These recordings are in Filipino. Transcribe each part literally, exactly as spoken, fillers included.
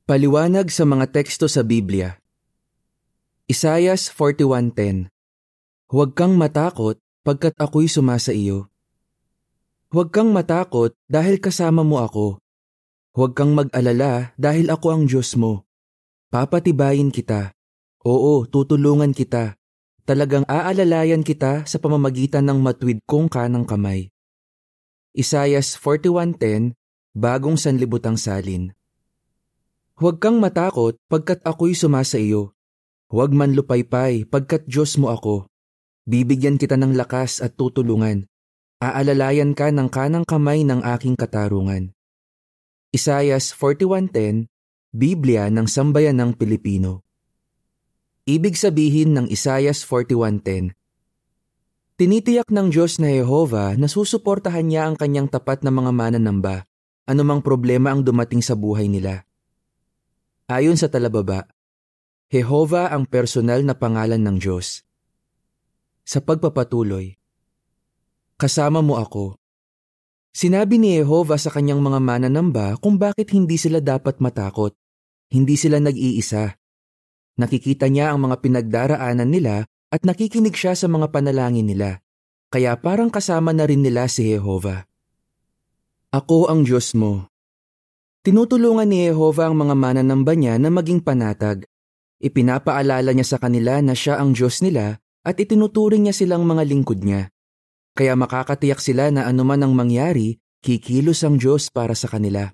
Paliwanag sa mga teksto sa Biblia. Isaias forty-one ten. Huwag kang matakot pagkat ako'y sumasa iyo. Huwag kang matakot dahil kasama mo ako. Huwag kang mag-alala dahil ako ang Diyos mo. Papatibayin kita. Oo, tutulungan kita. Talagang aalalayan kita sa pamamagitan ng matuwid kong kanang kamay. Isaias forty-one ten, Bagong Sanlibutang Salin. Huwag kang matakot pagkat ako'y sumasa iyo. Huwag man lupaypay pagkat Diyos mo ako. Bibigyan kita ng lakas at tutulungan. Aalalayan ka ng kanang kamay ng aking katarungan. Isaias forty-one ten, Biblia ng Sambayanang Pilipino. Ibig sabihin ng Isaias forty-one ten. Tinitiyak ng Diyos na Jehova na susuportahan niya ang kanyang tapat na mga mananamba, anumang problema ang dumating sa buhay nila. Ayon sa talababa, Jehova ang personal na pangalan ng Diyos. Sa pagpapatuloy, kasama mo ako. Sinabi ni Jehova sa kanyang mga mananamba kung bakit hindi sila dapat matakot. Hindi sila nag-iisa. Nakikita niya ang mga pinagdaraanan nila at nakikinig siya sa mga panalangin nila. Kaya parang kasama na rin nila si Jehova. Ako ang Diyos mo. Tinutulungan ni Jehova ang mga mananamba niya na maging panatag. Ipinapaalala niya sa kanila na siya ang Diyos nila at itinuturing niya silang mga lingkod niya. Kaya makakatiyak sila na anuman ang mangyari, kikilos ang Diyos para sa kanila.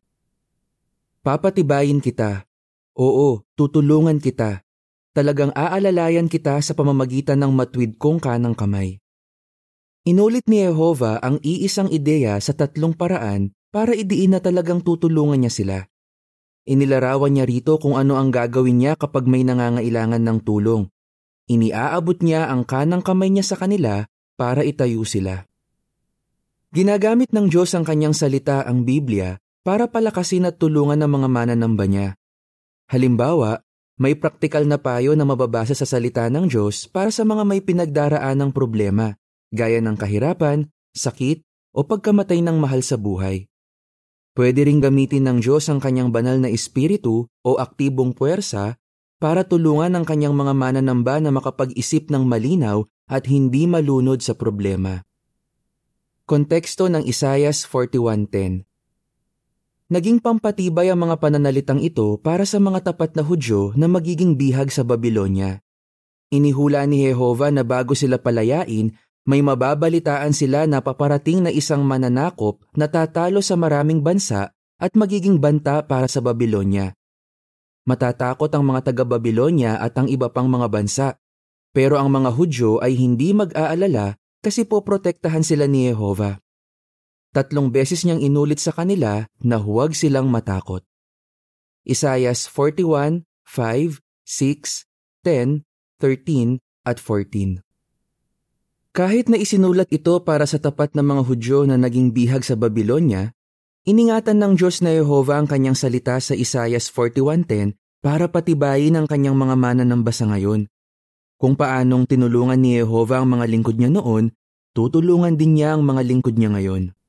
Papatibayin kita. Oo, tutulungan kita. Talagang aalalayan kita sa pamamagitan ng matuwid kong kanang kamay. Inulit ni Jehova ang iisang ideya sa tatlong paraan para idiin na talagang tutulungan niya sila. Inilarawan niya rito kung ano ang gagawin niya kapag may nangangailangan ng tulong. Iniaabot niya ang kanang kamay niya sa kanila para itayo sila. Ginagamit ng Diyos ang kanyang salita, ang Biblia, para palakasin at tulungan ng mga mananamba niya. Halimbawa, may praktikal na payo na mababasa sa salita ng Diyos para sa mga may pinagdaraan ng problema, gaya ng kahirapan, sakit, o pagkamatay ng mahal sa buhay. Pwede ring gamitin ng Diyos ang kanyang banal na espiritu o aktibong puwersa para tulungan ang kanyang mga mananamba na makapag-isip ng malinaw at hindi malunod sa problema. Konteksto ng Isaias forty-one ten. Naging pampatibay ang mga pananalitang ito para sa mga tapat na Hudyo na magiging bihag sa Babilonya. Inihula ni Jehova na bago sila palayain, may mababalitaan sila na paparating na isang mananakop na tatalo sa maraming bansa at magiging banta para sa Babilonya. Matatakot ang mga taga-Babilonya at ang iba pang mga bansa, pero ang mga Hudyo ay hindi mag-aalala kasi poprotektahan sila ni Jehova. Tatlong beses niyang inulit sa kanila na huwag silang matakot. Isaias forty-one, five, six, ten, thirteen at fourteen. Kahit na isinulat ito para sa tapat na mga Hudyo na naging bihag sa Babilonya, iningatan ng Diyos na Jehova ang kanyang salita sa Isaias forty-one ten para patibayin ang kanyang mga mananamba sa ngayon. Kung paanong tinulungan ni Jehova ang mga lingkod niya noon, tutulungan din niya ang mga lingkod niya ngayon.